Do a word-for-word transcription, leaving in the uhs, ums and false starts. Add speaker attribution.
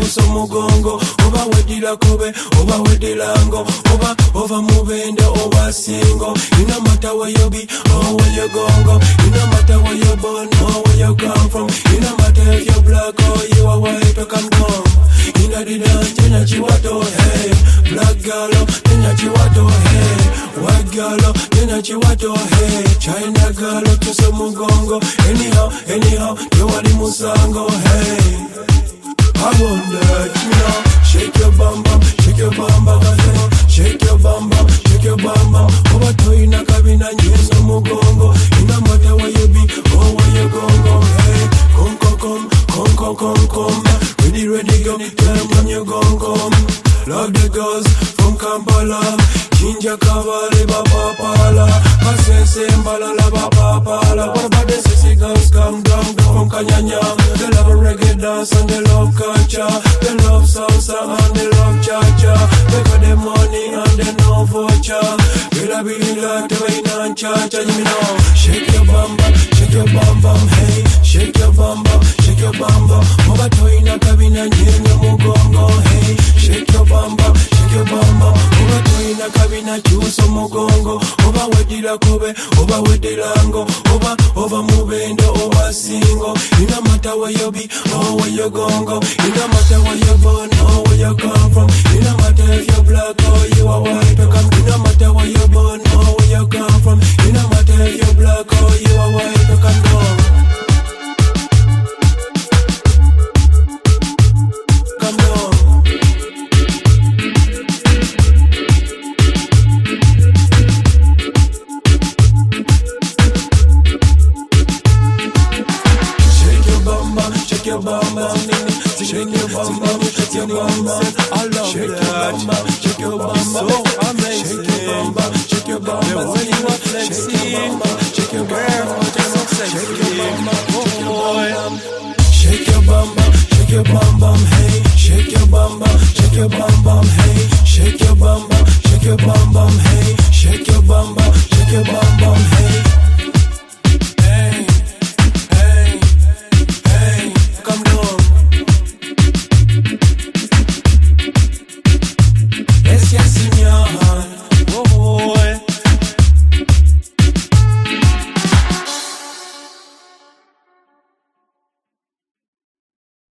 Speaker 1: chuso mugongo, oba wedila kobe, oba wedilango, oba over mubende, oba single. It no matter where you be or where you gongo. It no matter where you born or where you come from. It no matter if you're black or you are white or come come. Inna the dance, tena chiwato, hey. Black girl, tena chiwato, hey. White girl, tena chiwato, hey. China girl, chuso mugongo. Anyhow, anyhow, you are the musango, hey. I wonder, you know, shake your bum bum, shake your bum bum, shake your bum bum, shake your bum bum. Over to ina kabina nyeso mugongo. Ina matter where you be or where you gongo. Hey, come come come, come come come come. Ready ready go, tell them when you gon' come. Love the girls from Kampala, Jinja Kavali Baba Pala, Pasense Mbala La Baba Pala. What about the sexy girls come down from Kanyanya? They love a reggae dance and they love culture. They love salsa and they love cha-cha. They got the money and they know voucher. Bila bila tawina and cha-cha. You know, shake your bum bum, shake your bum bum, hey. Shake your bum bum, shake your bum bum. Oba toina kabina nyenye mugongo, hey. Shake your bum bum, shake your bum bum. Oba toina kabina chuso mugongo. Oba wedila kobe, oba wedilango. Oba, oba mubende, oba single. It no matter where you be or where you gongo. It no matter where you born or where you come from. It no matter if you're black or you are white or come. It no matter where you born or where you come from. It no matter if you're black or you are white or come down. Come down. Shake your bum bum, shake your bum bum, shake your bum bum, shake your bum bum. I love shake that. Your bum bum, shake your bum bum, so amazing. Shake your bum bum, shake your bum bum. The way you are flexing, shake your bum bum, shake your bum bum, shake your bum bum. Shake your bum bum, shake your bum bum, hey. Shake your bum bum, shake your bum bum, hey. Shake your bum bum, shake your bum bum, hey. Shake your bum bum, shake your bum bum, hey.